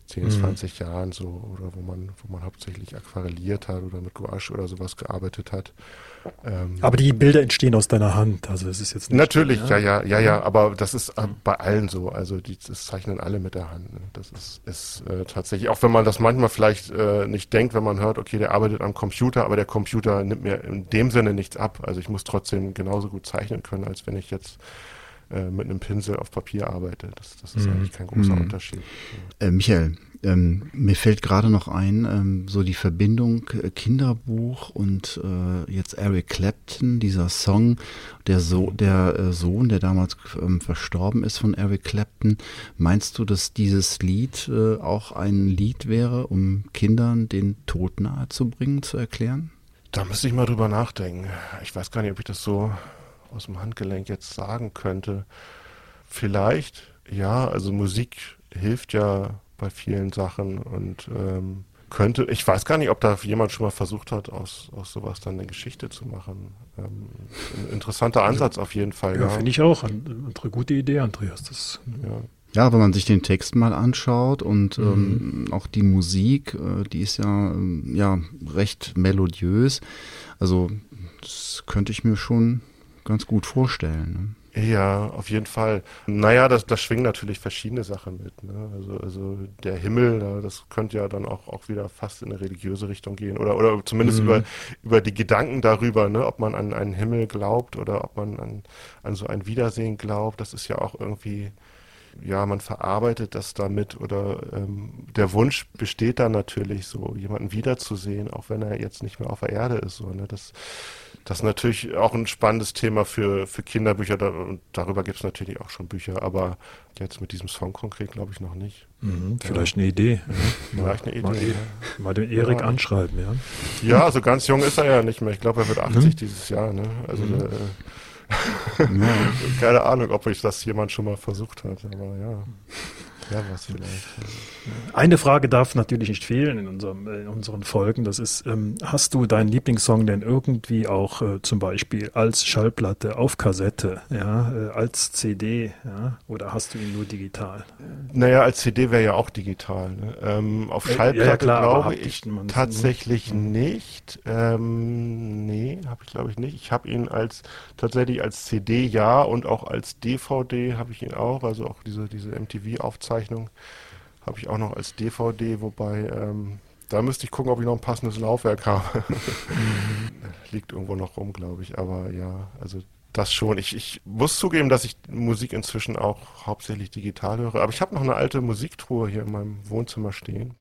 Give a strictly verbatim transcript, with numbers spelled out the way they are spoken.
zehn, Mhm. zwanzig Jahren so, oder wo man, wo man hauptsächlich aquarelliert hat oder mit Gouache oder sowas gearbeitet hat. Ähm, Aber die Bilder entstehen aus deiner Hand, also es ist jetzt nicht, Natürlich, ja, ja. ja, ja, Mhm. ja, aber das ist äh, Mhm. bei allen so. Also die das zeichnen alle mit der Hand. Ne? Das ist, ist äh, tatsächlich, auch wenn man das manchmal vielleicht äh, nicht denkt, wenn man hört, okay, der arbeitet am Computer, aber der Computer nimmt mir in dem Sinne nichts ab. Also ich muss trotzdem genauso gut zeichnen können, als wenn ich jetzt äh, mit einem Pinsel auf Papier arbeite. Das, das ist Mhm. eigentlich kein großer Hm. Unterschied. Äh, Michael, ähm, mir fällt gerade noch ein, ähm, so die Verbindung äh, Kinderbuch und äh, jetzt Eric Clapton, dieser Song, der, so der äh, Sohn, der damals ähm, verstorben ist von Eric Clapton. Meinst du, dass dieses Lied äh, auch ein Lied wäre, um Kindern den Tod nahe zu bringen, zu erklären? Da müsste ich mal drüber nachdenken. Ich weiß gar nicht, ob ich das so aus dem Handgelenk jetzt sagen könnte. Vielleicht, ja, also Musik hilft ja bei vielen Sachen und ähm, könnte, ich weiß gar nicht, ob da jemand schon mal versucht hat, aus, aus sowas dann eine Geschichte zu machen. Ähm, ein interessanter Also, Ansatz auf jeden Fall, ja, ja. finde ich auch. Eine eine gute Idee, Andreas. Das, Ja, Ja, wenn man sich den Text mal anschaut und Mhm. ähm, auch die Musik, äh, die ist ja, ähm, ja recht melodiös. Also das könnte ich mir schon ganz gut vorstellen. Ne? ja, auf jeden Fall. Naja, das, das schwingen natürlich verschiedene Sachen mit. Ne? Also, also der Himmel, da- das könnte ja dann auch, auch wieder fast in eine religiöse Richtung gehen. Oder, oder zumindest über, Mhm. über die Gedanken darüber, ne? Ob man an einen Himmel glaubt oder ob man an, an so ein Wiedersehen glaubt. Das ist ja auch irgendwie, ja, man verarbeitet das damit oder ähm, der Wunsch besteht dann natürlich so, jemanden wiederzusehen, auch wenn er jetzt nicht mehr auf der Erde ist. So, ne? Das, das ist natürlich auch ein spannendes Thema für, für Kinderbücher da, und darüber gibt es natürlich auch schon Bücher, aber jetzt mit diesem Song konkret glaube ich noch nicht. Mhm. Ja, Vielleicht eine Idee. Ja. Mal, vielleicht eine mal, Idee. eh- mal den Erik Ja. anschreiben, ja. Ja, also ganz jung ist er ja nicht mehr. Ich glaube, er wird achtzig dieses Jahr. Ne? Also Mhm. äh, Ja. keine Ahnung, ob ich das jemand schon mal versucht hat, aber ja. Ja, was vielleicht. Eine Frage darf natürlich nicht fehlen in, unserem, in unseren Folgen. Das ist, ähm, hast du deinen Lieblingssong denn irgendwie auch äh, zum Beispiel als Schallplatte, auf Kassette, ja, äh, als C D, ja, oder hast du ihn nur digital? Naja, als C D wäre ja auch digital. Ne? Ähm, auf Äh, ja, Schallplatte ja, klar, aber glaube haptisch, ich man- tatsächlich Mhm. nicht. Ähm, nee, habe ich glaube ich nicht. Ich habe ihn als tatsächlich als C D ja und auch als D V D habe ich ihn auch. Also auch diese diese M T V-Aufzeichnung habe ich auch noch als D V D, wobei ähm, da müsste ich gucken, ob ich noch ein passendes Laufwerk habe. Liegt irgendwo noch rum, glaube ich. Aber ja, also das schon. Ich, ich muss zugeben, dass ich Musik inzwischen auch hauptsächlich digital höre. Aber ich habe noch eine alte Musiktruhe hier in meinem Wohnzimmer stehen.